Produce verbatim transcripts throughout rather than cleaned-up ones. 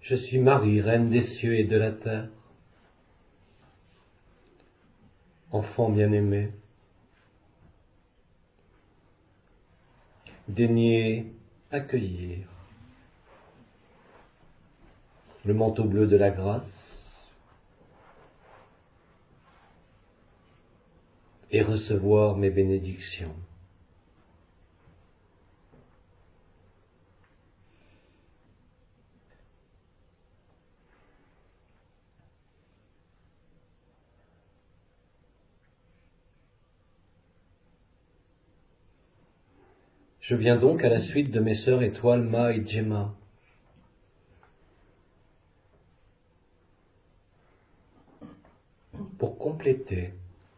Je suis Marie, reine des cieux et de la terre. Enfant bien-aimé, daignez accueillir le manteau bleu de la grâce et recevoir mes bénédictions. Je viens donc à la suite de mes sœurs Étoile, Ma et Gemma. Pour compléter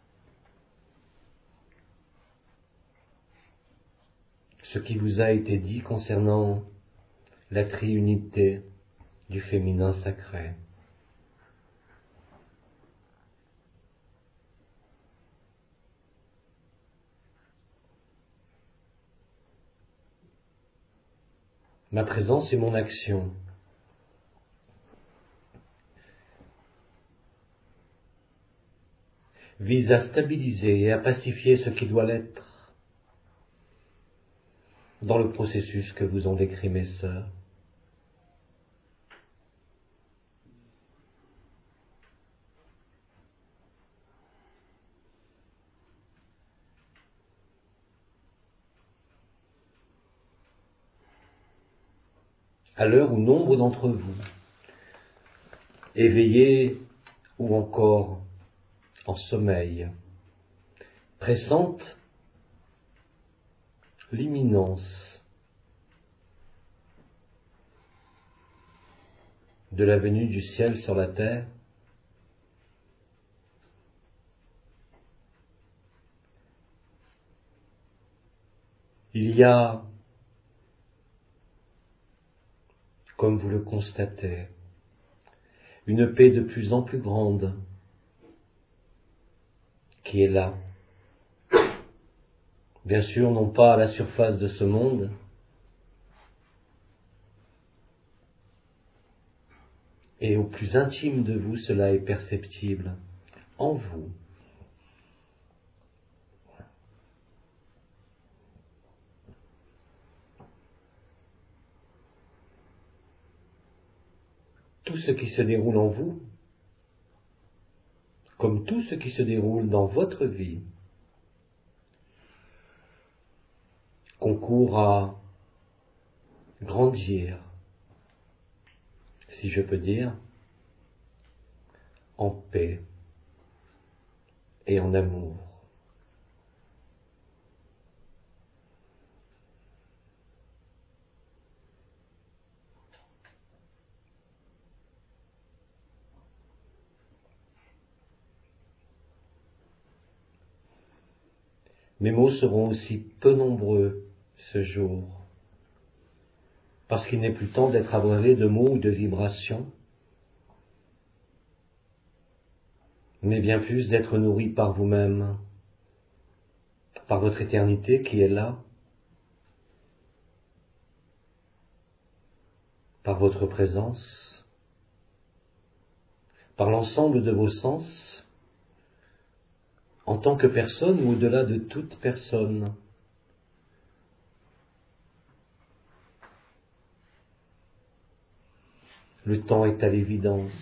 ce qui vous a été dit concernant la triunité du féminin sacré. Ma présence et mon action visent à stabiliser et à pacifier ce qui doit l'être dans le processus que vous ont décrit mes sœurs. À l'heure où nombre d'entre vous, éveillés ou encore en sommeil, pressentent l'imminence de la venue du ciel sur la terre, il y a, comme vous le constatez, une paix de plus en plus grande qui est là. Bien sûr, non pas à la surface de ce monde, et au plus intime de vous, cela est perceptible en vous. Tout ce qui se déroule en vous, comme tout ce qui se déroule dans votre vie, concourt à grandir, si je peux dire, en paix et en amour. Mes mots seront aussi peu nombreux ce jour, parce qu'il n'est plus temps d'être abreuvé de mots ou de vibrations, mais bien plus d'être nourri par vous-même, par votre éternité qui est là, par votre présence, par l'ensemble de vos sens, en tant que personne ou au-delà de toute personne. Le temps est à l'évidence.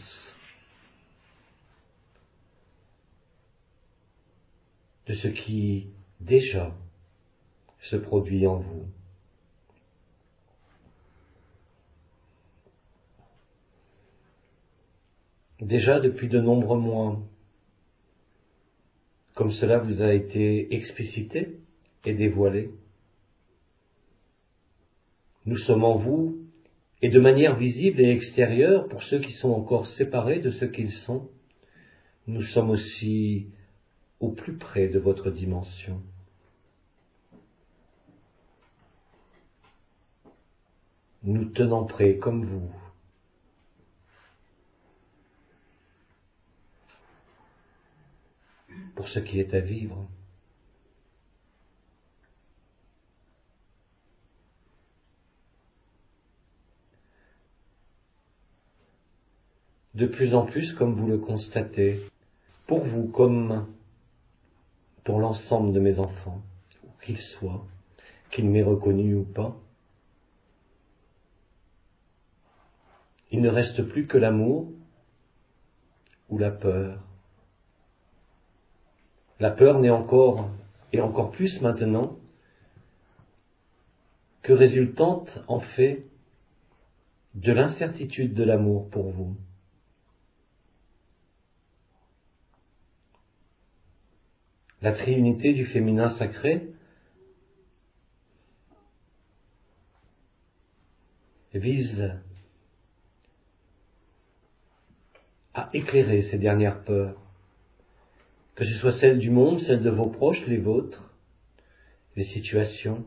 De ce qui déjà se produit en vous. Déjà depuis de nombreux mois, comme cela vous a été explicité et dévoilé, nous sommes en vous, et de manière visible et extérieure, pour ceux qui sont encore séparés de ce qu'ils sont, nous sommes aussi au plus près de votre dimension. Nous tenons près comme vous. Pour ce qui est à vivre. de plus en plus comme vous le constatez, pour vous comme pour l'ensemble de mes enfants, où qu'ils soient, qu'ils m'aient reconnu ou pas. Il ne reste plus que l'amour ou la peur. La peur n'est encore, et encore plus maintenant, que résultante en fait de l'incertitude de l'amour pour vous. La trinité du féminin sacré vise à éclairer ces dernières peurs, que ce soit celles du monde, celles de vos proches, les vôtres, les situations.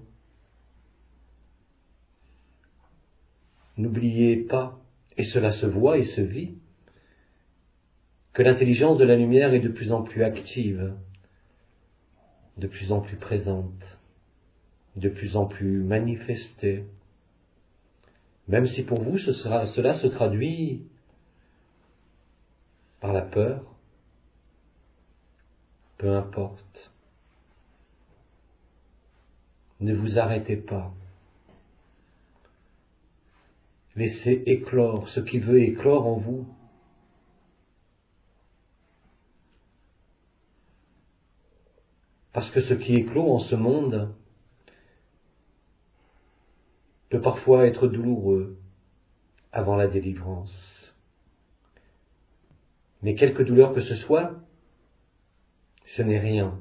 N'oubliez pas, et cela se voit et se vit, que l'intelligence de la lumière est de plus en plus active, de plus en plus présente, de plus en plus manifestée, même si pour vous ce sera, cela se traduit par la peur, peu importe. Ne vous arrêtez pas. Laissez éclore ce qui veut éclore en vous. Parce que ce qui éclot en ce monde peut parfois être douloureux avant la délivrance. Mais quelque douleur que ce soit, ce n'est rien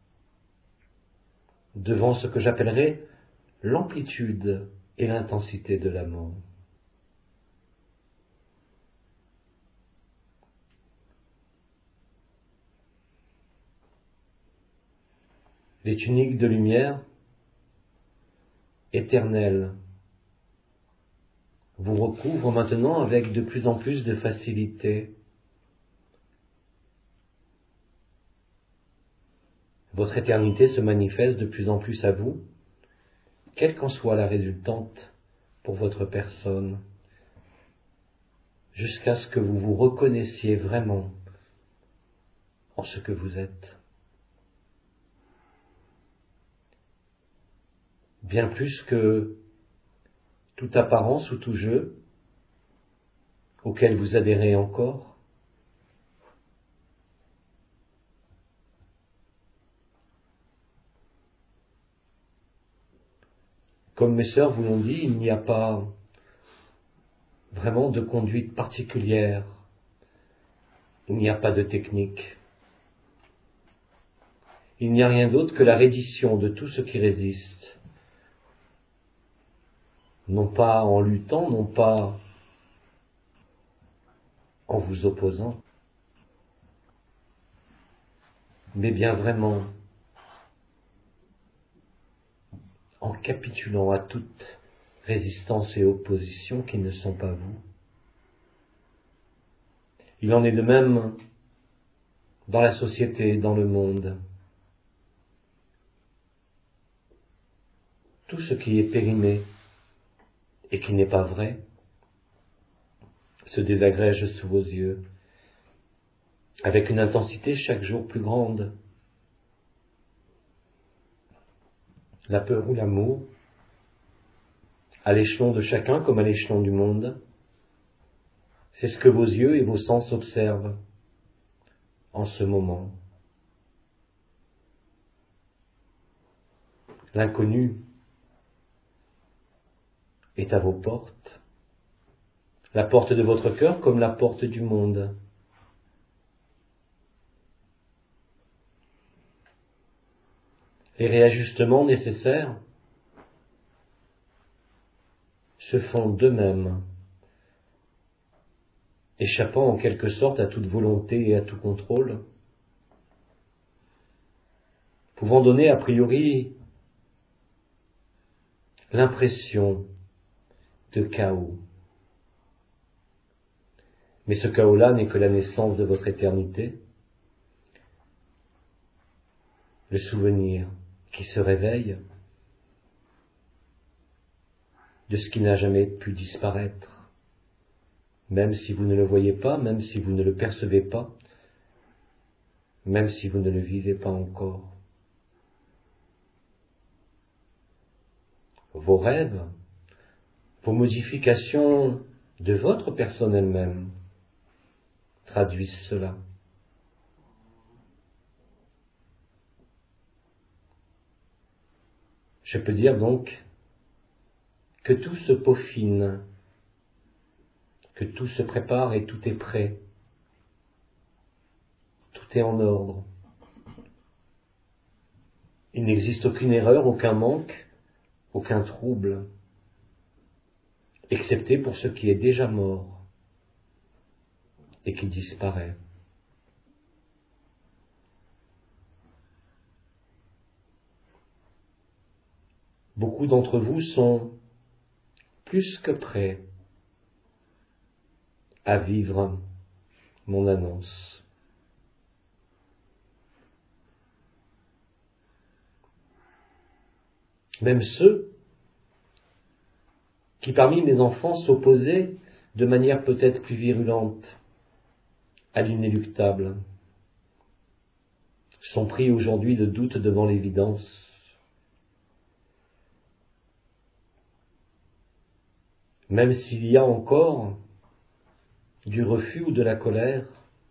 devant ce que j'appellerais l'amplitude et l'intensité de l'amour. Les tuniques de lumière éternelles vous recouvrent maintenant avec de plus en plus de facilité. Votre éternité se manifeste de plus en plus à vous, quelle qu'en soit la résultante pour votre personne, jusqu'à ce que vous vous reconnaissiez vraiment en ce que vous êtes. Bien plus que toute apparence ou tout jeu auquel vous adhérez encore. Comme mes sœurs vous l'ont dit, il n'y a pas vraiment de conduite particulière, il n'y a pas de technique. Il n'y a rien d'autre que la reddition de tout ce qui résiste, non pas en luttant, non pas en vous opposant, mais bien vraiment en capitulant à toute résistance et opposition qui ne sont pas vous. Il en est de même dans la société, dans le monde. Tout ce qui est périmé et qui n'est pas vrai se désagrège sous vos yeux, avec une intensité chaque jour plus grande. La peur ou l'amour, à l'échelon de chacun comme à l'échelon du monde, c'est ce que vos yeux et vos sens observent en ce moment. L'inconnu est à vos portes, la porte de votre cœur comme la porte du monde. Les réajustements nécessaires se font d'eux-mêmes, échappant en quelque sorte à toute volonté et à tout contrôle, pouvant donner a priori l'impression de chaos. Mais ce chaos-là n'est que la naissance de votre éternité, le souvenir qui se réveille de ce qui n'a jamais pu disparaître. même si vous ne le voyez pas, même si vous ne le percevez pas, même si vous ne le vivez pas encore. Vos rêves, vos modifications de votre personne elle-même traduisent cela. Je peux dire donc que tout se peaufine, que tout se prépare et tout est prêt. Tout est en ordre. Il n'existe aucune erreur, aucun manque, aucun trouble, excepté pour ce qui est déjà mort et qui disparaît. Beaucoup d'entre vous sont plus que prêts à vivre mon annonce. Même ceux qui parmi mes enfants s'opposaient de manière peut-être plus virulente à l'inéluctable, sont pris aujourd'hui de doute devant l'évidence. Même s'il y a encore du refus ou de la colère,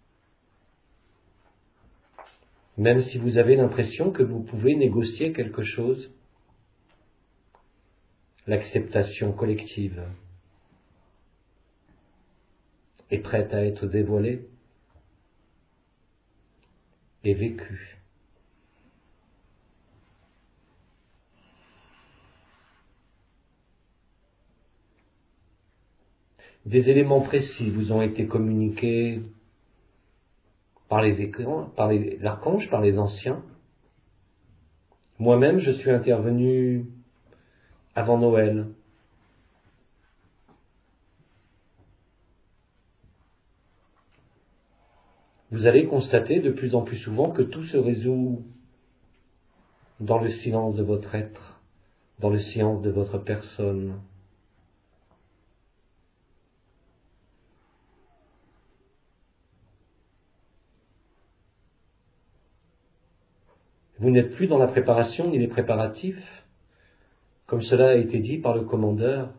même si vous avez l'impression que vous pouvez négocier quelque chose, l'acceptation collective est prête à être dévoilée et vécue. Des éléments précis vous ont été communiqués par les écrins, par les, l'archange, par les anciens. Moi-même, je suis intervenu avant Noël. Vous allez constater de plus en plus souvent que tout se résout dans le silence de votre être, dans le silence de votre personne. Vous n'êtes plus dans la préparation ni les préparatifs, comme cela a été dit par le commandeur.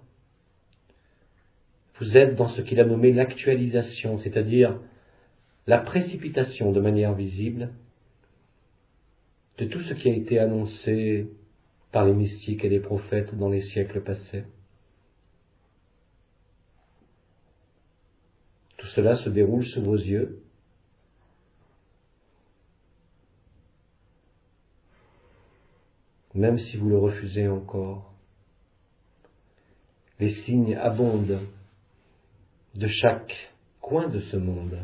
Vous êtes dans ce qu'il a nommé l'actualisation, c'est-à-dire la précipitation de manière visible de tout ce qui a été annoncé par les mystiques et les prophètes dans les siècles passés. Tout cela se déroule sous vos yeux. Même si vous le refusez encore. Les signes abondent de chaque coin de ce monde.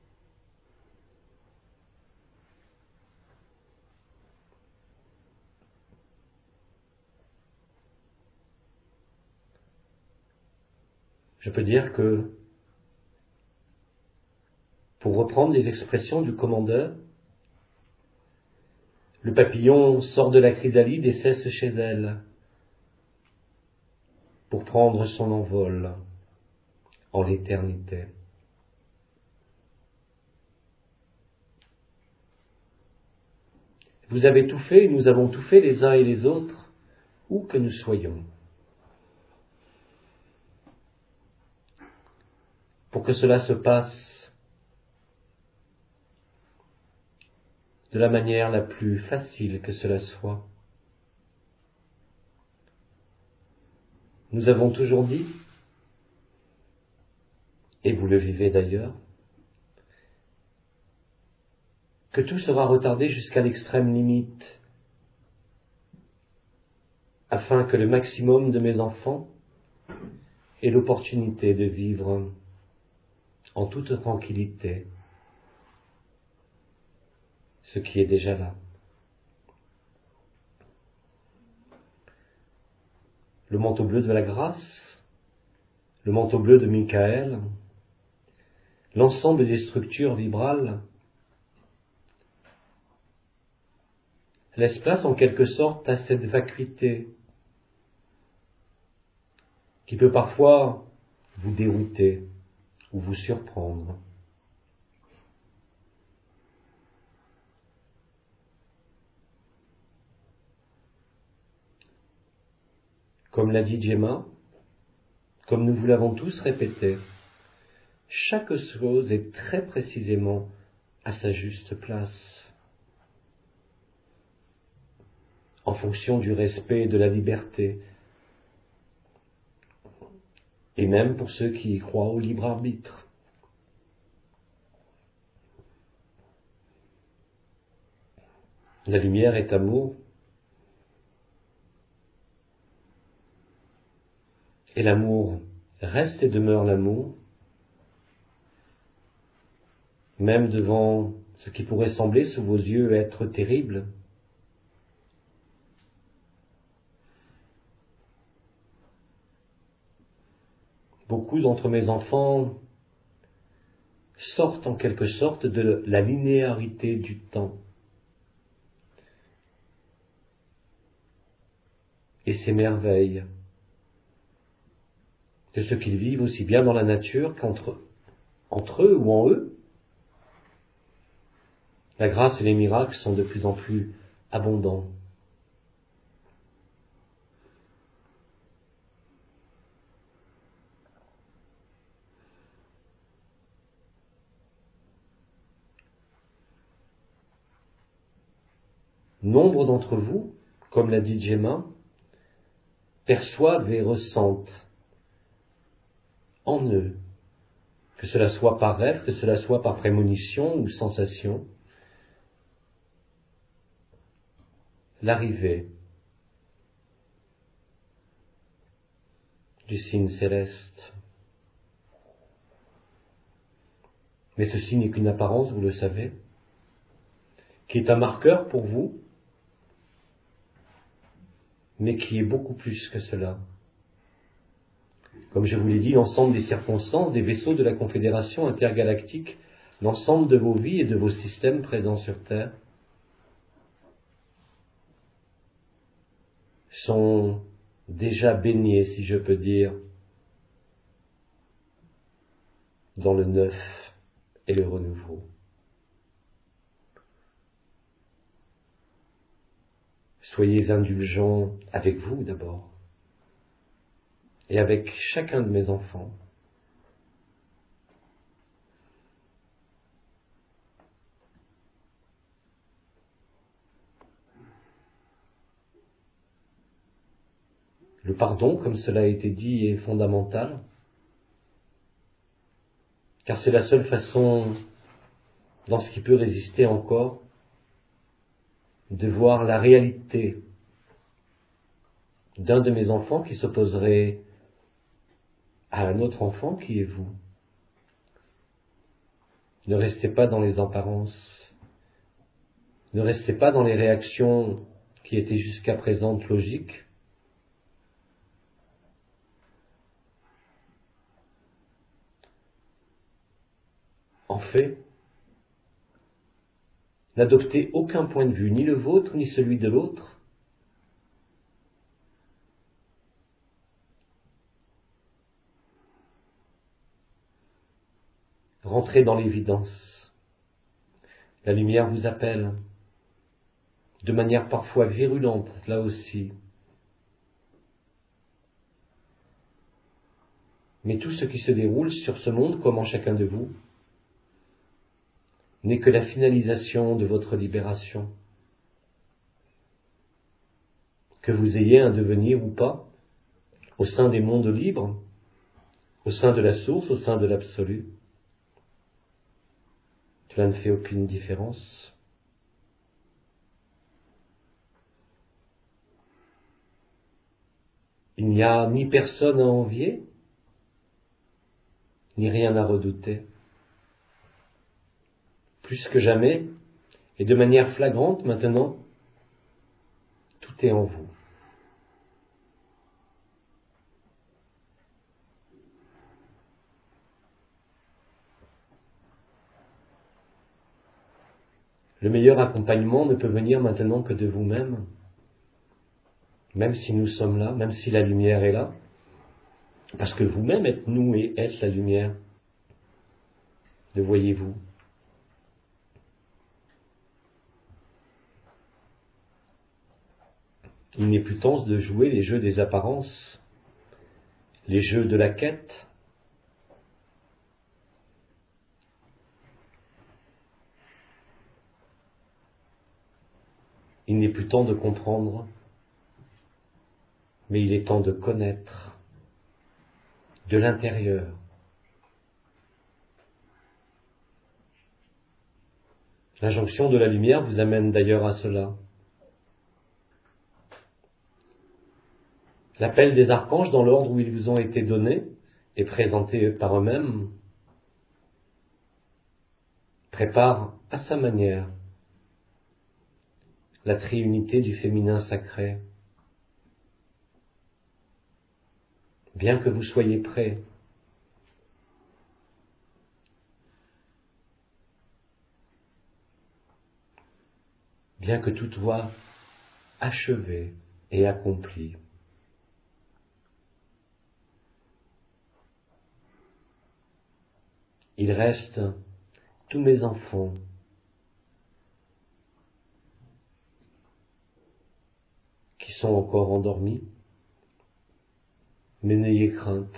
Je peux dire que, pour reprendre les expressions du commandeur, le papillon sort de la chrysalide et cesse chez elle pour prendre son envol en l'éternité. Vous avez tout fait, nous avons tout fait les uns et les autres, où que nous soyons, pour que cela se passe de la manière la plus facile que cela soit. Nous avons toujours dit, et vous le vivez d'ailleurs, que tout sera retardé jusqu'à l'extrême limite, afin que le maximum de mes enfants ait l'opportunité de vivre en toute tranquillité ce qui est déjà là. Le manteau bleu de la grâce, le manteau bleu de Michael, l'ensemble des structures vibrales laisse place en quelque sorte à cette vacuité qui peut parfois vous dérouter ou vous surprendre. Comme l'a dit Gemma, comme nous vous l'avons tous répété, chaque chose est très précisément à sa juste place, en fonction du respect et de la liberté, et même pour ceux qui y croient au libre arbitre. La lumière est amour, et l'amour reste et demeure l'amour, même devant ce qui pourrait sembler sous vos yeux être terrible. Beaucoup d'entre mes enfants sortent en quelque sorte de la linéarité du temps et s'émerveillent de ce qu'ils vivent aussi bien dans la nature qu'entre entre eux ou en eux. La grâce et les miracles sont de plus en plus abondants. Nombre d'entre vous, comme l'a dit Gemma, perçoivent et ressentent en eux, que cela soit par rêve, que cela soit par prémonition ou sensation, l'arrivée du signe céleste. Mais ceci n'est qu'une apparence, vous le savez, qui est un marqueur pour vous, mais qui est beaucoup plus que cela. Comme je vous l'ai dit, l'ensemble des circonstances, des vaisseaux de la Confédération intergalactique, l'ensemble de vos vies et de vos systèmes présents sur Terre, sont déjà baignés, si je peux dire, dans le neuf et le renouveau. Soyez indulgents avec vous d'abord, et avec chacun de mes enfants. Le pardon, comme cela a été dit, est fondamental, car c'est la seule façon, dans ce qui peut résister encore, de voir la réalité d'un de mes enfants qui s'opposerait à un autre enfant qui est vous. Ne restez pas dans les apparences, ne restez pas dans les réactions qui étaient jusqu'à présent logiques. En fait, n'adoptez aucun point de vue, ni le vôtre, ni celui de l'autre. Rentrez dans l'évidence. La lumière vous appelle, de manière parfois virulente, là aussi. Mais tout ce qui se déroule sur ce monde, comme en chacun de vous, n'est que la finalisation de votre libération. Que vous ayez un devenir ou pas, au sein des mondes libres, au sein de la source, au sein de l'absolu, cela ne fait aucune différence. Il n'y a ni personne à envier, ni rien à redouter. Plus que jamais, et de manière flagrante maintenant, tout est en vous. Le meilleur accompagnement ne peut venir maintenant que de vous-même, même si nous sommes là, même si la lumière est là, parce que vous-même êtes nous et êtes la lumière. le voyez-vous? Il n'est plus temps de jouer les jeux des apparences, les jeux de la quête. Il n'est plus temps de comprendre, mais il est temps de connaître de l'intérieur. L'injonction de la lumière vous amène d'ailleurs à cela. L'appel des archanges dans l'ordre où ils vous ont été donnés et présentés par eux-mêmes prépare à sa manière la triunité du féminin sacré. Bien que vous soyez prêts, bien que tout soit achevé et accompli, il reste tous mes enfants qui sont encore endormis, mais n'ayez crainte,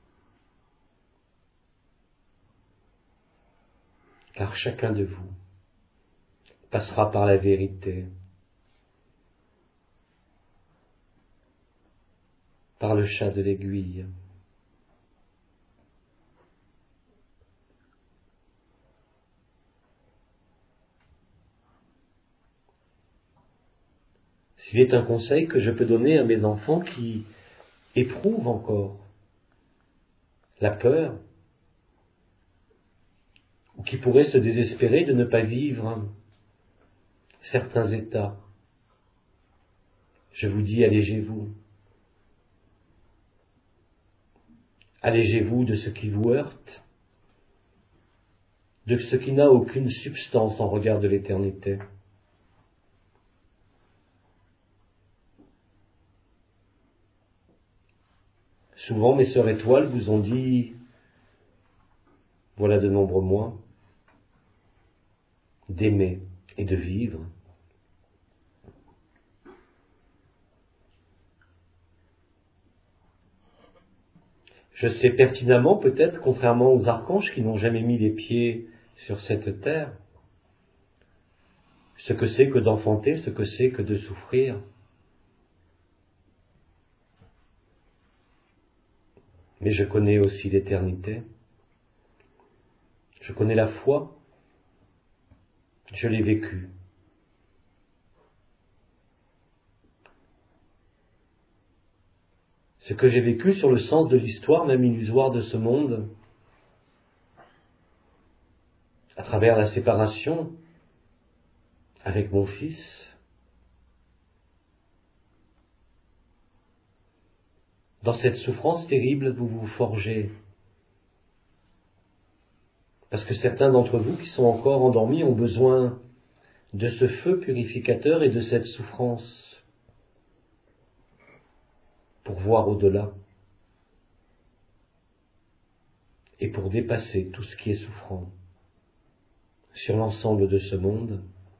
car chacun de vous passera par la vérité, par le chat de l'aiguille. S'il est un conseil que je peux donner à mes enfants qui éprouvent encore la peur, ou qui pourraient se désespérer de ne pas vivre certains états, je vous dis, allégez-vous. Allégez-vous de ce qui vous heurte, de ce qui n'a aucune substance en regard de l'éternité. Souvent, mes sœurs étoiles vous ont dit, voilà de nombreux mois, d'aimer et de vivre. Je sais pertinemment, peut-être, contrairement aux archanges qui n'ont jamais mis les pieds sur cette terre, ce que c'est que d'enfanter, ce que c'est que de souffrir. Mais je connais aussi l'éternité. Je connais la foi. Je l'ai vécue. Ce que j'ai vécu sur le sens de l'histoire, même illusoire de ce monde, à travers la séparation avec mon fils, dans cette souffrance terrible, vous vous forgez. Parce que certains d'entre vous qui sont encore endormis ont besoin de ce feu purificateur et de cette souffrance pour voir au-delà et pour dépasser tout ce qui est souffrant sur l'ensemble de ce monde.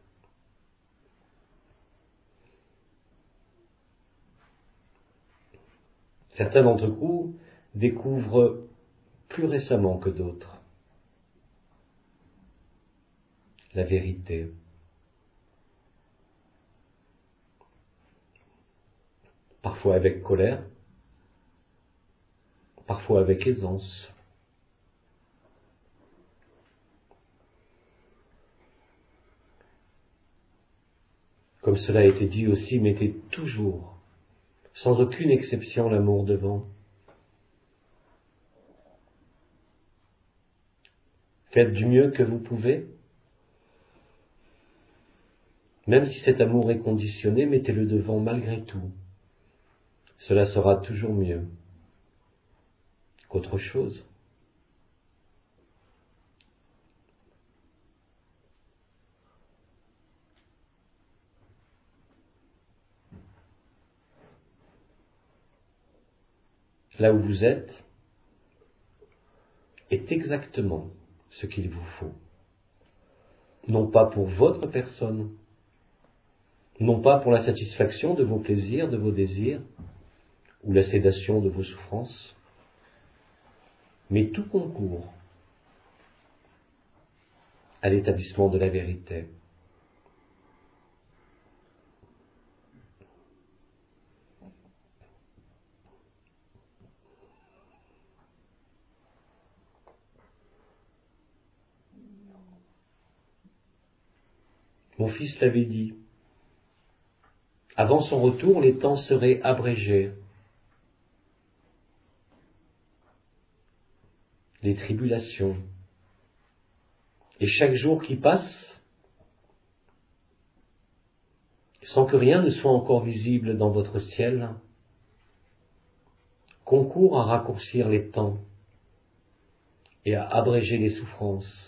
Certains d'entre vous découvrent plus récemment que d'autres la vérité. Parfois avec colère, parfois avec aisance. Comme cela a été dit aussi, mettez toujours, sans aucune exception, l'amour devant. Faites du mieux que vous pouvez. Même si cet amour est conditionné, mettez-le devant malgré tout. Cela sera toujours mieux qu'autre chose. Là où vous êtes est exactement ce qu'il vous faut. Non pas pour votre personne, non pas pour la satisfaction de vos plaisirs, de vos désirs, ou la sédation de vos souffrances, mais tout concourt à l'établissement de la vérité. Mon fils l'avait dit, avant son retour, les temps seraient abrégés. Les tribulations. Et chaque jour qui passe, sans que rien ne soit encore visible dans votre ciel, concourt à raccourcir les temps et à abréger les souffrances.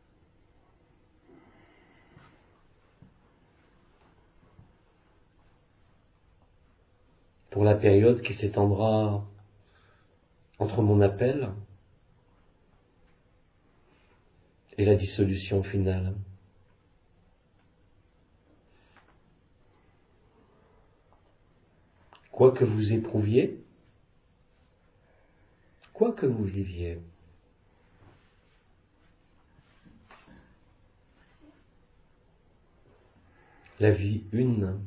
Pour la période qui s'étendra entre mon appel et la dissolution finale. Quoi que vous éprouviez, quoi que vous viviez, la vie une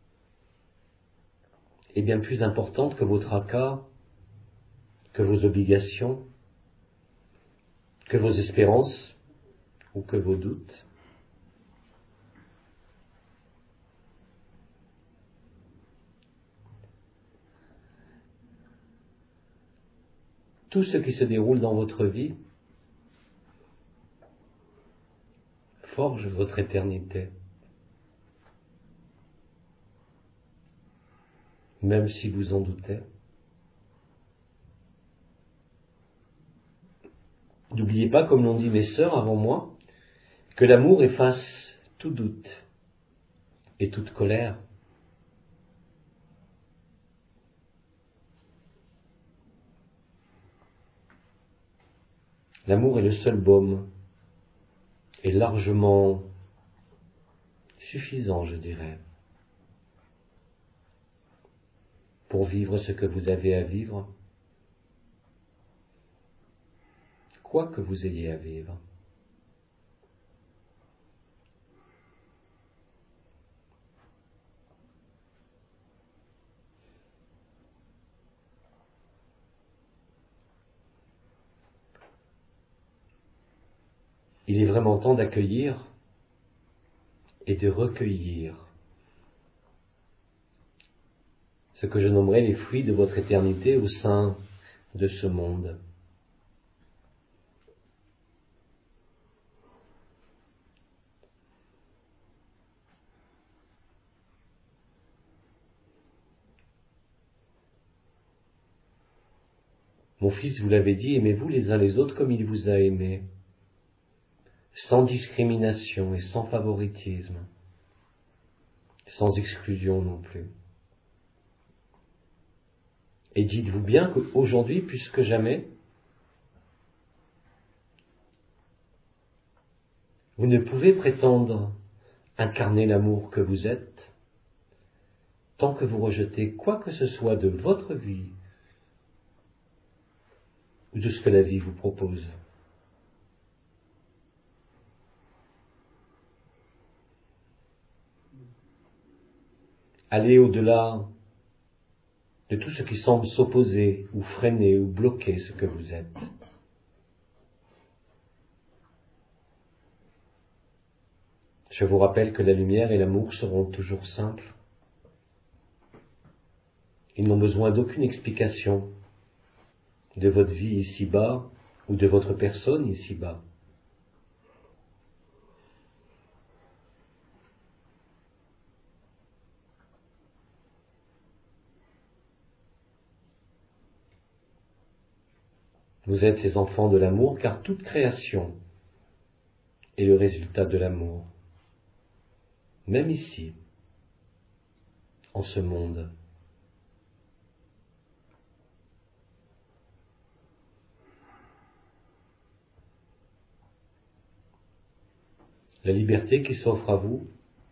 est bien plus importante que vos tracas, que vos obligations, que vos espérances ou que vos doutes. Tout ce qui se déroule dans votre vie forge votre éternité. Même si vous en doutez. N'oubliez pas, comme l'ont dit mes sœurs avant moi, que l'amour efface tout doute et toute colère. L'amour est le seul baume, et largement suffisant, je dirais, pour vivre ce que vous avez à vivre, quoi que vous ayez à vivre. Il est vraiment temps d'accueillir et de recueillir ce que je nommerai les fruits de votre éternité au sein de ce monde. Mon fils, vous l'avez dit, aimez-vous les uns les autres comme il vous a aimé, sans discrimination et sans favoritisme, sans exclusion non plus. Et dites-vous bien qu'aujourd'hui, plus que jamais, vous ne pouvez prétendre incarner l'amour que vous êtes tant que vous rejetez quoi que ce soit de votre vie ou de ce que la vie vous propose. Allez au-delà de tout ce qui semble s'opposer ou freiner ou bloquer ce que vous êtes. Je vous rappelle que la lumière et l'amour seront toujours simples. Ils n'ont besoin d'aucune explication de votre vie ici-bas ou de votre personne ici-bas. Vous êtes les enfants de l'amour, car toute création est le résultat de l'amour, même ici, en ce monde. La liberté qui s'offre à vous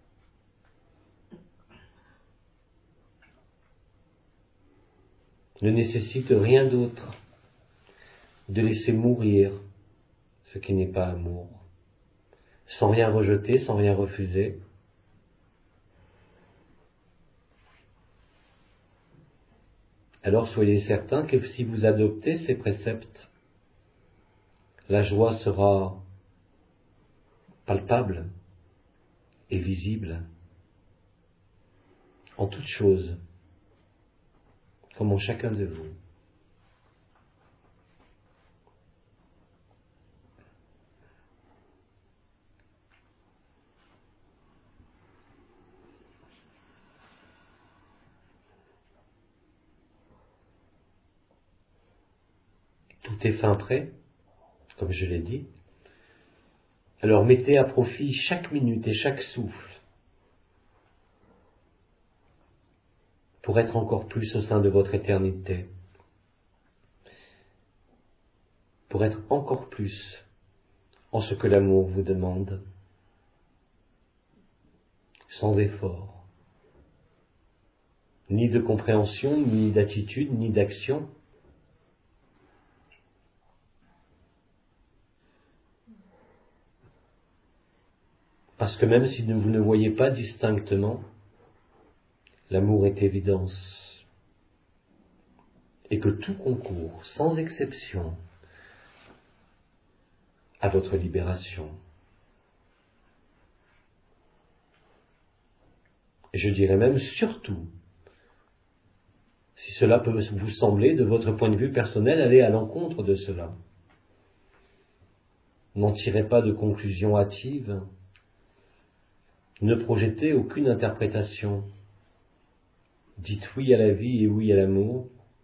ne nécessite rien d'autre de laisser mourir ce qui n'est pas amour, sans rien rejeter, sans rien refuser. Alors soyez certains que si vous adoptez ces préceptes, la joie sera palpable et visible en toutes choses, comme en chacun de vous. Tout est fin prêt, comme je l'ai dit. Alors mettez à profit chaque minute et chaque souffle pour être encore plus au sein de votre éternité, pour être encore plus en ce que l'amour vous demande, sans effort, ni de compréhension, ni d'attitude, ni d'action. Parce que même si vous ne voyez pas distinctement, l'amour est évidence. Et que tout concourt, sans exception, à votre libération. Et je dirais même surtout, si cela peut vous sembler, de votre point de vue personnel, aller à l'encontre de cela. N'en tirez pas de conclusions hâtives. Ne projetez aucune interprétation. Dites oui à la vie et oui à l'amour.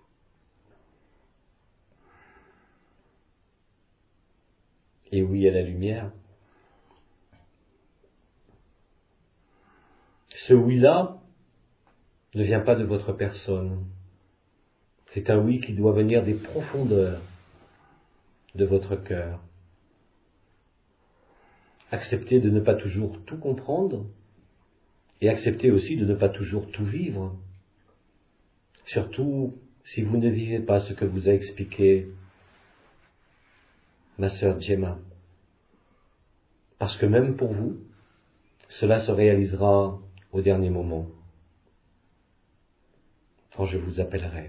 Et oui à la lumière. Ce oui-là ne vient pas de votre personne. C'est un oui qui doit venir des profondeurs de votre cœur. Acceptez de ne pas toujours tout comprendre et acceptez aussi de ne pas toujours tout vivre. Surtout si vous ne vivez pas ce que vous a expliqué ma sœur Gemma. Parce que même pour vous, cela se réalisera au dernier moment, quand je vous appellerai.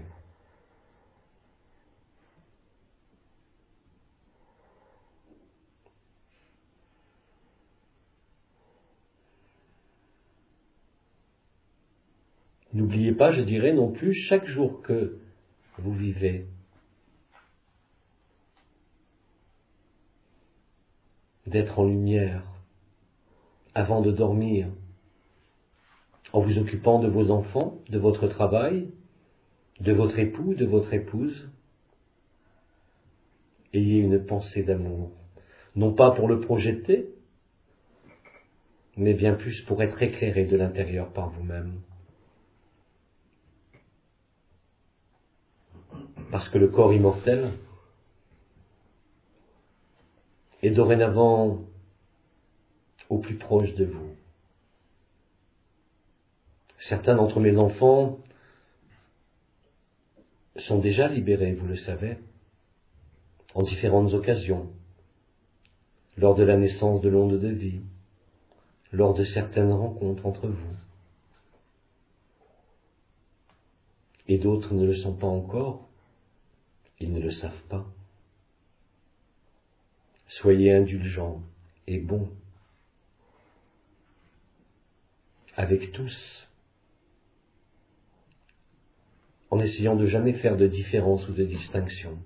N'oubliez pas, je dirais non plus, chaque jour que vous vivez, d'être en lumière avant de dormir, en vous occupant de vos enfants, de votre travail, de votre époux, de votre épouse. Ayez une pensée d'amour, non pas pour le projeter, mais bien plus pour être éclairé de l'intérieur par vous-même. Parce que le corps immortel est dorénavant au plus proche de vous. Certains d'entre mes enfants sont déjà libérés, vous le savez, en différentes occasions, lors de la naissance de l'onde de vie, lors de certaines rencontres entre vous. Et d'autres ne le sont pas encore, ils ne le savent pas. Soyez indulgents et bons avec tous, en essayant de jamais faire de différence ou de distinction.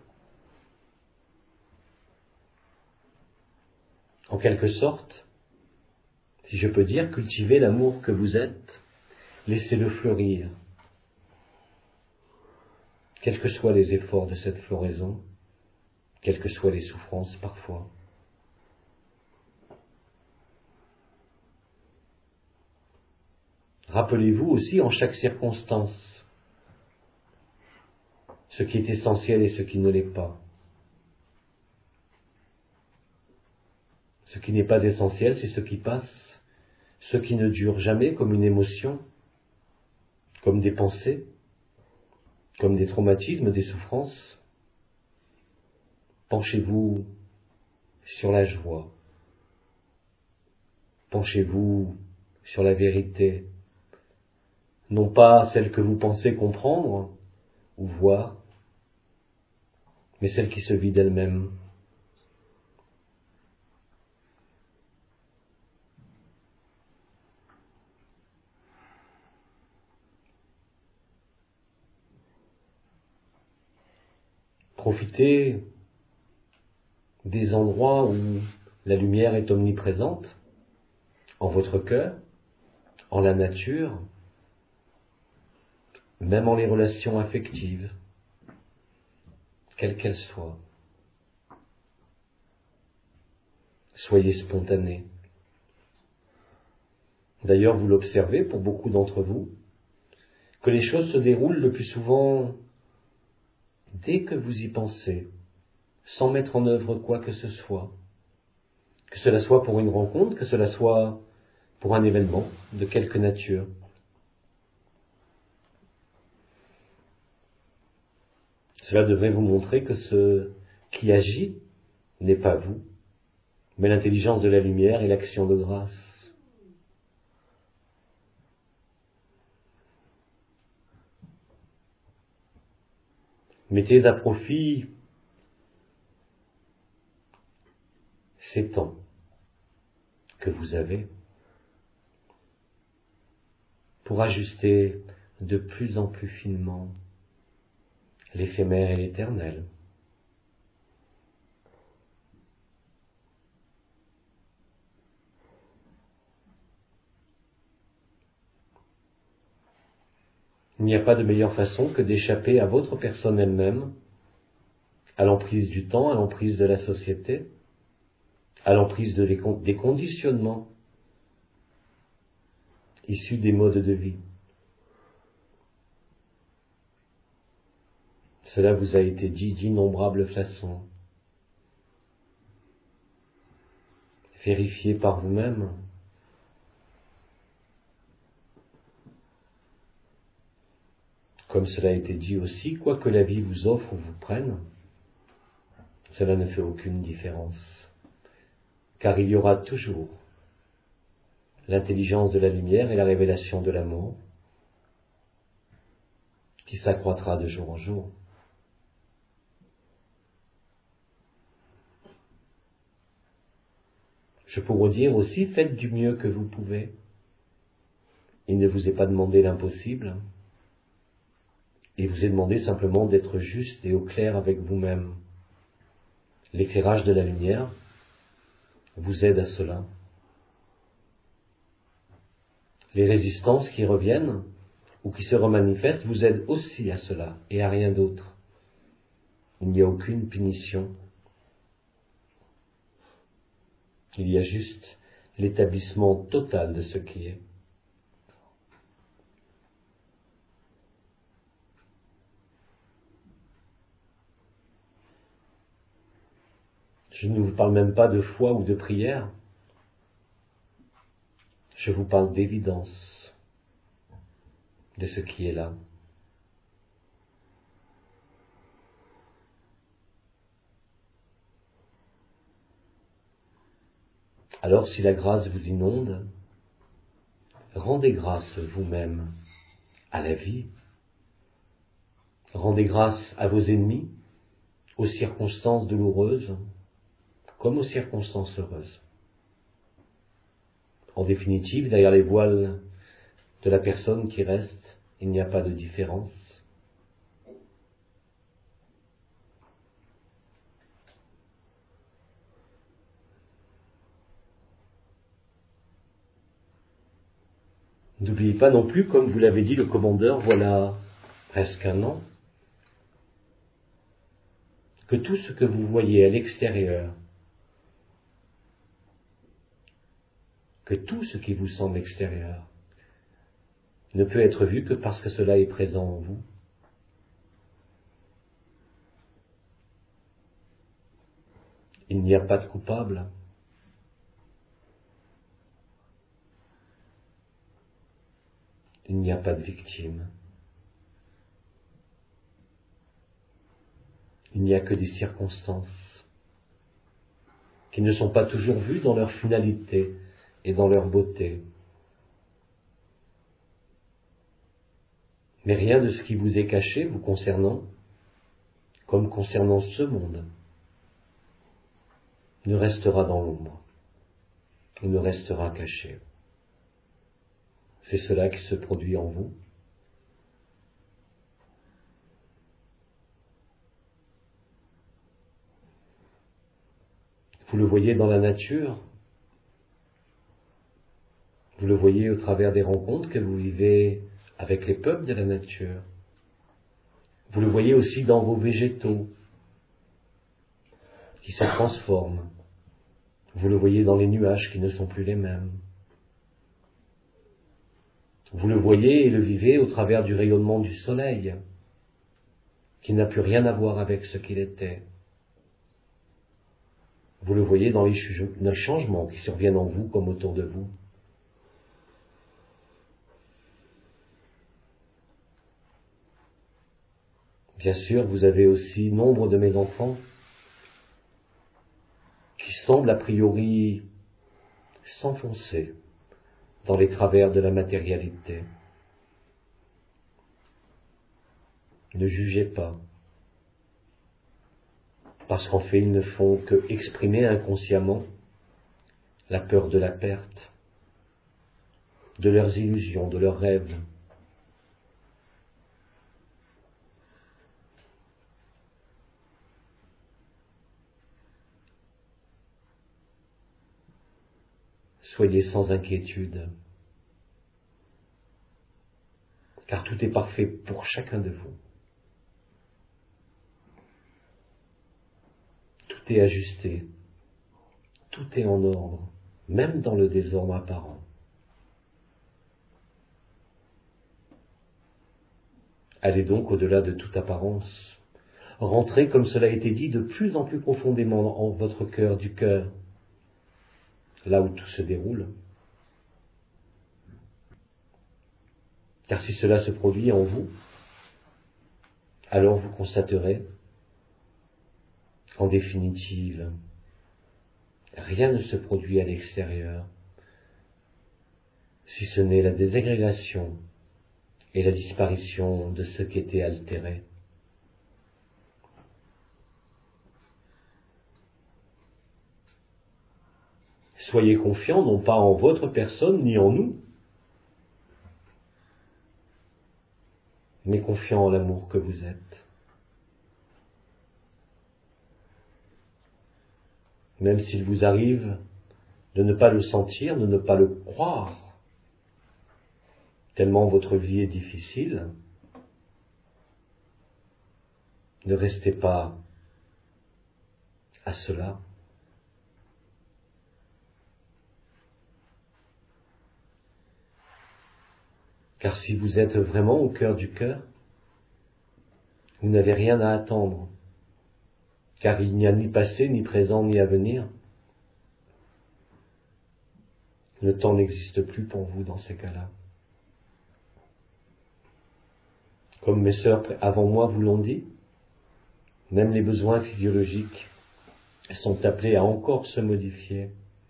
En quelque sorte, si je peux dire, cultivez l'amour que vous êtes, laissez-le fleurir, quels que soient les efforts de cette floraison, quelles que soient les souffrances parfois. Rappelez-vous aussi en chaque circonstance ce qui est essentiel et ce qui ne l'est pas. Ce qui n'est pas essentiel, c'est ce qui passe, ce qui ne dure jamais, comme une émotion, comme des pensées, comme des traumatismes, des souffrances. Penchez-vous sur la joie. Penchez-vous sur la vérité, non pas celle que vous pensez comprendre ou voir, mais celle qui se vit d'elle-même. Profitez des endroits où la lumière est omniprésente, en votre cœur, en la nature, même en les relations affectives, quelles qu'elles soient. Soyez spontanés. D'ailleurs, vous l'observez pour beaucoup d'entre vous, que les choses se déroulent le plus souvent dès que vous y pensez, sans mettre en œuvre quoi que ce soit. Que cela soit pour une rencontre, que cela soit pour un événement de quelque nature. Cela devrait vous montrer que ce qui agit n'est pas vous, mais l'intelligence de la lumière et l'action de grâce. Mettez à profit ces temps que vous avez pour ajuster de plus en plus finement l'éphémère et l'éternel. Il n'y a pas de meilleure façon que d'échapper à votre personne elle-même, à l'emprise du temps, à l'emprise de la société, à l'emprise de les, des conditionnements issus des modes de vie. Cela vous a été dit d'innombrables façons. Vérifiez par vous-même. Comme cela a été dit aussi, quoi que la vie vous offre ou vous prenne, cela ne fait aucune différence. Car il y aura toujours l'intelligence de la lumière et la révélation de l'amour qui s'accroîtra de jour en jour. Je pourrais dire aussi, faites du mieux que vous pouvez. Il ne vous est pas demandé l'impossible. Il vous est demandé simplement d'être juste et au clair avec vous-même. L'éclairage de la lumière vous aide à cela. Les résistances qui reviennent ou qui se remanifestent vous aident aussi à cela et à rien d'autre. Il n'y a aucune punition. Il y a juste l'établissement total de ce qui est. Je ne vous parle même pas de foi ou de prière. Je vous parle d'évidence de ce qui est là. Alors, si la grâce vous inonde, rendez grâce vous-même à la vie. Rendez grâce à vos ennemis, aux circonstances douloureuses, comme aux circonstances heureuses. En définitive, derrière les voiles de la personne qui reste, il n'y a pas de différence. N'oubliez pas non plus, comme vous l'avez dit le commandeur, voilà presque un an, que tout ce que vous voyez à l'extérieur, que tout ce qui vous semble extérieur, ne peut être vu que parce que cela est présent en vous. Il n'y a pas de coupable. Il n'y a pas de victime. Il n'y a que des circonstances qui ne sont pas toujours vues dans leur finalité et dans leur beauté. Mais rien de ce qui vous est caché vous concernant, comme concernant ce monde, ne restera dans l'ombre, ou ne restera caché. C'est cela qui se produit en vous. Vous le voyez dans la nature, vous le voyez au travers des rencontres que vous vivez avec les peuples de la nature. Vous le voyez aussi dans vos végétaux qui se transforment. Vous le voyez dans les nuages qui ne sont plus les mêmes. Vous le voyez et le vivez au travers du rayonnement du soleil, qui n'a plus rien à voir avec ce qu'il était. Vous le voyez dans les changements qui surviennent en vous comme autour de vous. Bien sûr, vous avez aussi nombre de mes enfants qui semblent a priori s'enfoncer dans les travers de la matérialité. Ne jugez pas, parce qu'en fait, ils ne font que exprimer inconsciemment la peur de la perte, de leurs illusions, de leurs rêves. Soyez sans inquiétude, car tout est parfait pour chacun de vous. Tout est ajusté, tout est en ordre, même dans le désordre apparent. Allez donc au-delà de toute apparence. Rentrez, comme cela a été dit, de plus en plus profondément en votre cœur du cœur, là où tout se déroule. Car si cela se produit en vous, alors vous constaterez qu'en définitive, rien ne se produit à l'extérieur, si ce n'est la désagrégation et la disparition de ce qui était altéré. Soyez confiants, non pas en votre personne ni en nous, mais confiants en l'amour que vous êtes. Même s'il vous arrive de ne pas le sentir, de ne pas le croire, tellement votre vie est difficile, ne restez pas à cela. Car si vous êtes vraiment au cœur du cœur, vous n'avez rien à attendre, car il n'y a ni passé, ni présent, ni avenir. Le temps n'existe plus pour vous dans ces cas-là. Comme mes sœurs avant moi vous l'ont dit, même les besoins physiologiques sont appelés à encore se modifier.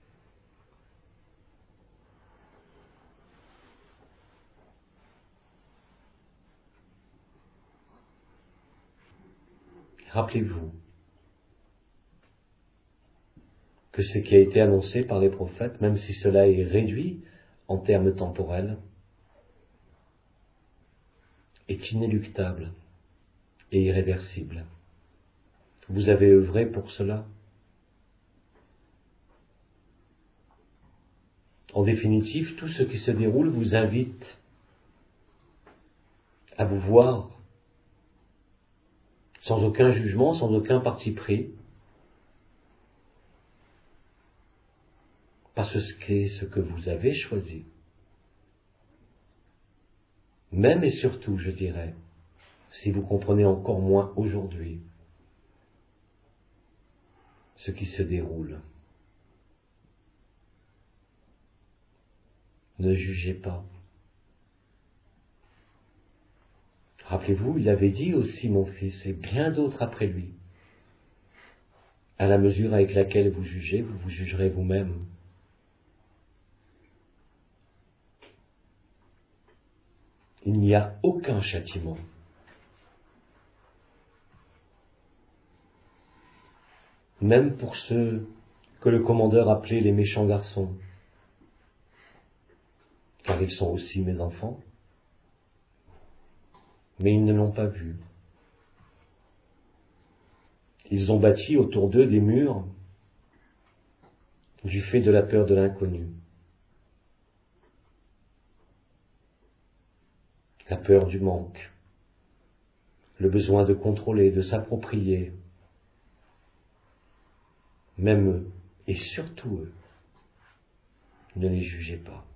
Rappelez-vous que ce qui a été annoncé par les prophètes, même si cela est réduit en termes temporels, est inéluctable et irréversible. Vous avez œuvré pour cela. En définitive, tout ce qui se déroule vous invite à vous voir sans aucun jugement, sans aucun parti pris, parce que c'est ce que vous avez choisi. Même et surtout, je dirais, si vous comprenez encore moins aujourd'hui ce qui se déroule. Ne jugez pas. Rappelez-vous, il avait dit aussi, mon fils, et bien d'autres après lui, à la mesure avec laquelle vous jugez, vous vous jugerez vous-même. Il n'y a aucun châtiment. Même pour ceux que le commandeur appelait les méchants garçons, car ils sont aussi mes enfants, mais ils ne l'ont pas vu. Ils ont bâti autour d'eux des murs du fait de la peur de l'inconnu. La peur du manque, le besoin de contrôler, de s'approprier, même eux, et surtout eux, ne les jugez pas.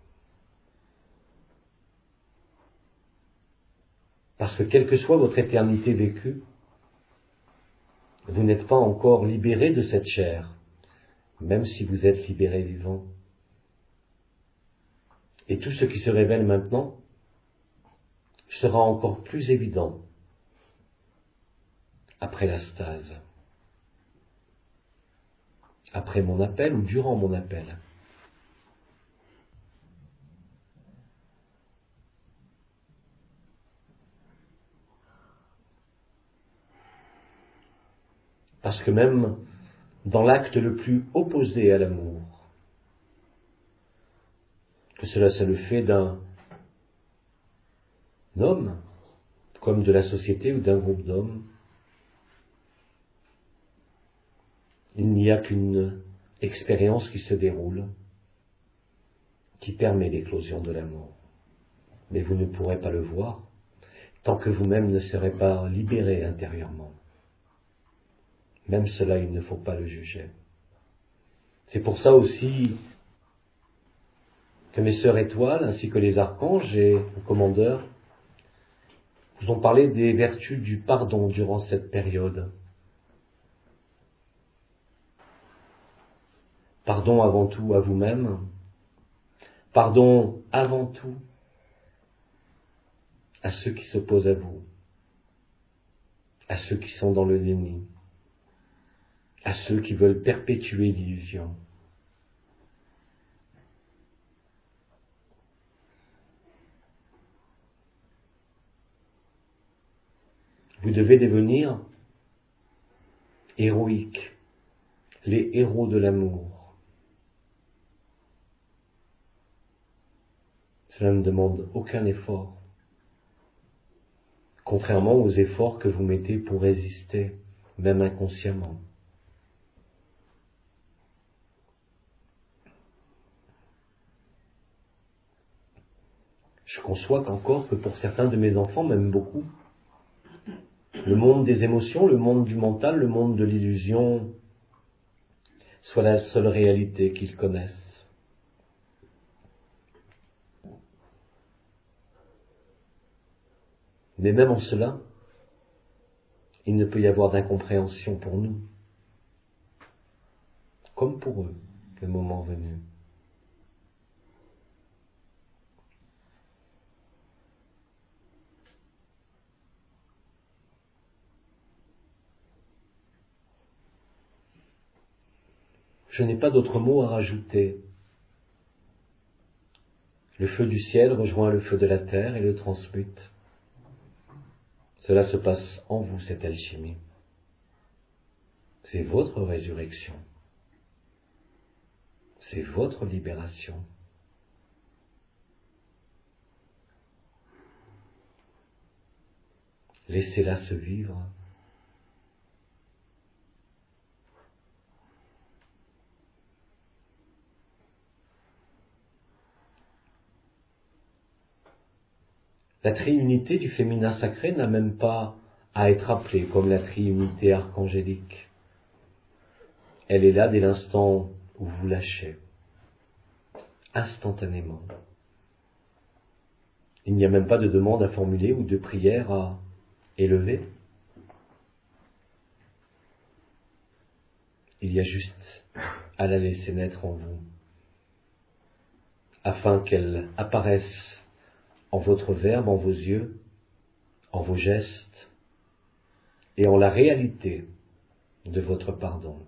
Parce que quelle que soit votre éternité vécue, vous n'êtes pas encore libéré de cette chair, même si vous êtes libéré vivant. Et tout ce qui se révèle maintenant sera encore plus évident après la stase, après mon appel ou durant mon appel. Parce que même dans l'acte le plus opposé à l'amour, que cela c'est le fait d'un homme, comme de la société ou d'un groupe d'hommes, il n'y a qu'une expérience qui se déroule, qui permet l'éclosion de l'amour. Mais vous ne pourrez pas le voir tant que vous-même ne serez pas libéré intérieurement. Même cela, il ne faut pas le juger. C'est pour ça aussi que mes sœurs étoiles, ainsi que les archanges et le commandeur, vous ont parlé des vertus du pardon durant cette période. Pardon avant tout à vous-même, pardon avant tout à ceux qui s'opposent à vous, à ceux qui sont dans le déni, à ceux qui veulent perpétuer l'illusion. Vous devez devenir héroïques, les héros de l'amour. Cela ne demande aucun effort, contrairement aux efforts que vous mettez pour résister, même inconsciemment. Je conçois qu'encore que pour certains de mes enfants, même beaucoup, le monde des émotions, le monde du mental, le monde de l'illusion, soit la seule réalité qu'ils connaissent. Mais même en cela, il ne peut y avoir d'incompréhension pour nous, comme pour eux, le moment venu. Je n'ai pas d'autre mot à rajouter. Le feu du ciel rejoint le feu de la terre et le transmute. Cela se passe en vous, cette alchimie. C'est votre résurrection. C'est votre libération. Laissez-la se vivre. La triunité du féminin sacré n'a même pas à être appelée comme la triunité archangélique. Elle est là dès l'instant où vous lâchez, instantanément. Il n'y a même pas de demande à formuler ou de prière à élever. Il y a juste à la laisser naître en vous, afin qu'elle apparaisse en votre verbe, en vos yeux, en vos gestes et en la réalité de votre pardon.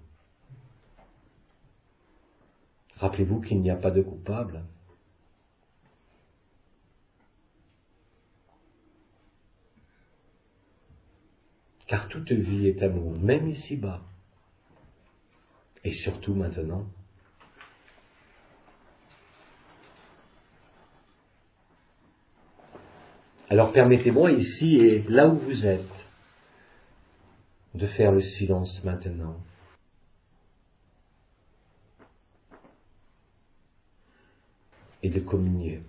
Rappelez-vous qu'il n'y a pas de coupable. Car toute vie est amour, même ici-bas, et surtout maintenant. Alors permettez-moi ici et là où vous êtes, de faire le silence maintenant. Et de communier.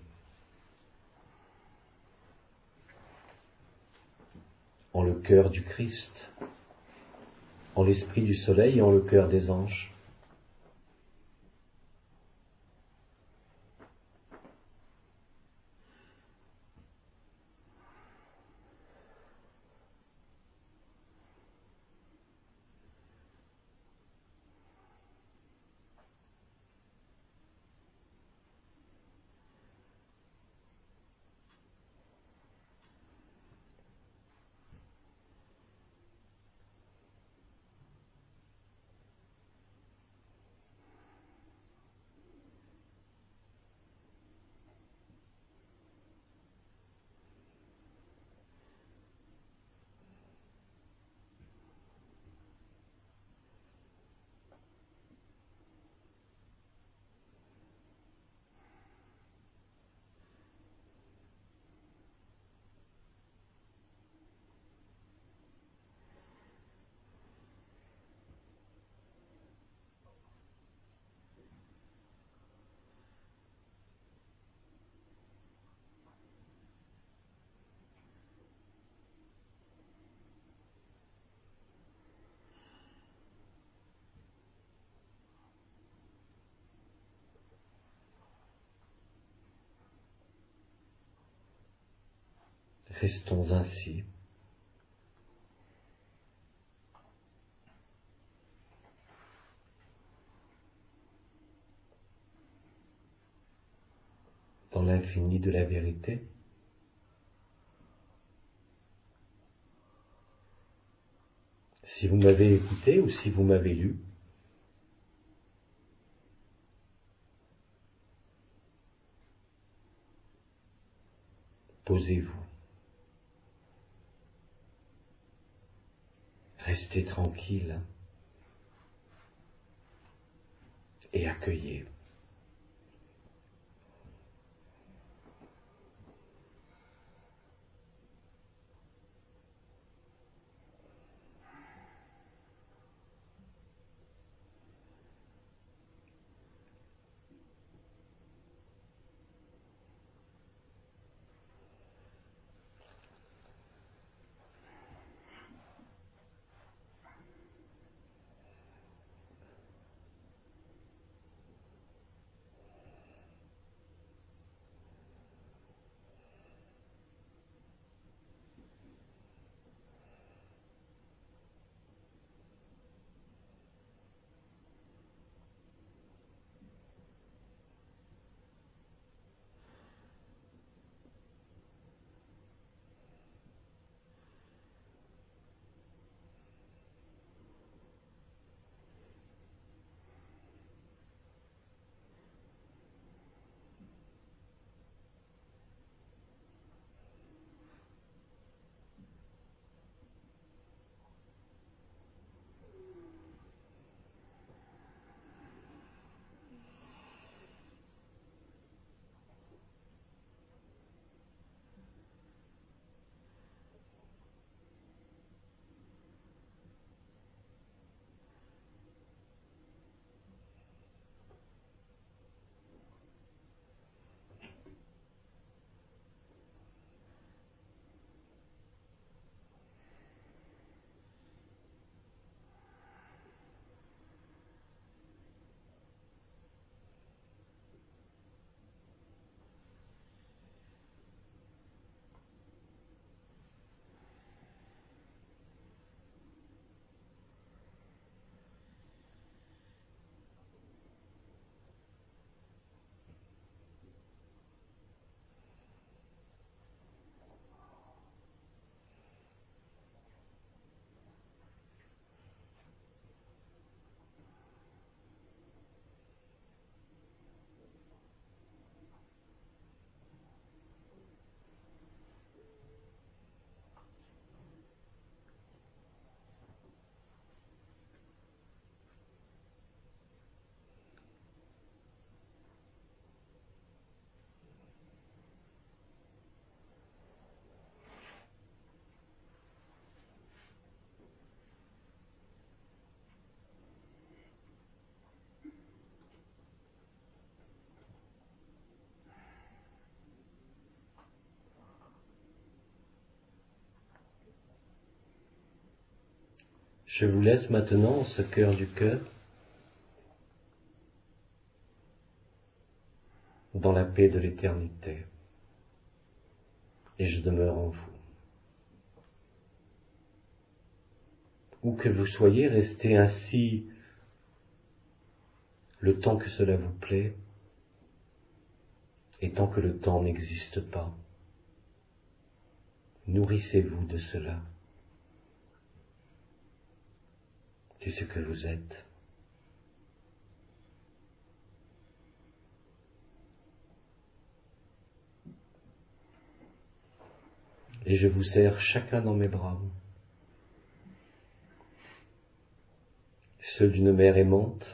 En le cœur du Christ, en l'esprit du soleil et en le cœur des anges. Restons ainsi. Dans l'infini de la vérité. Si vous m'avez écouté ou si vous m'avez lu, posez-vous. Restez tranquille et accueillez. Je vous laisse maintenant en ce cœur du cœur, dans la paix de l'éternité, et je demeure en vous. Où que vous soyez, restez ainsi le temps que cela vous plaît, et tant que le temps n'existe pas. Nourrissez-vous de cela, de ce que vous êtes. Et je vous serre chacun dans mes bras, ceux d'une mère aimante,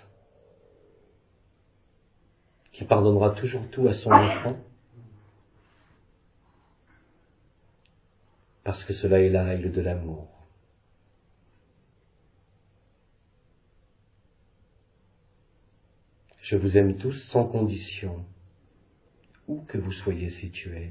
qui pardonnera toujours tout à son enfant, parce que cela est la règle de l'amour. Je vous aime tous sans condition, où que vous soyez situés.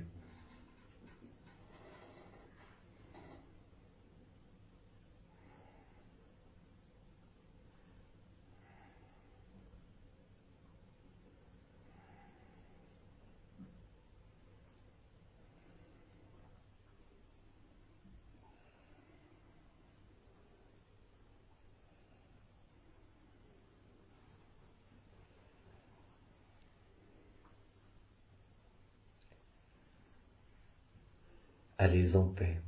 Allez en paix.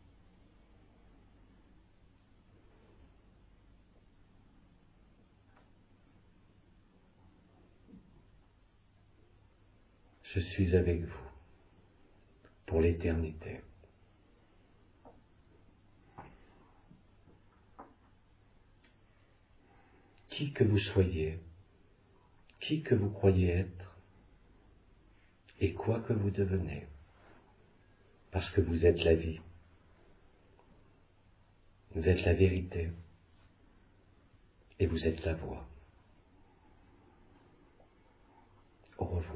Je suis avec vous pour l'éternité. Qui que vous soyez, qui que vous croyez être, et quoi que vous devenez, parce que vous êtes la vie, vous êtes la vérité, et vous êtes la voie. Au revoir.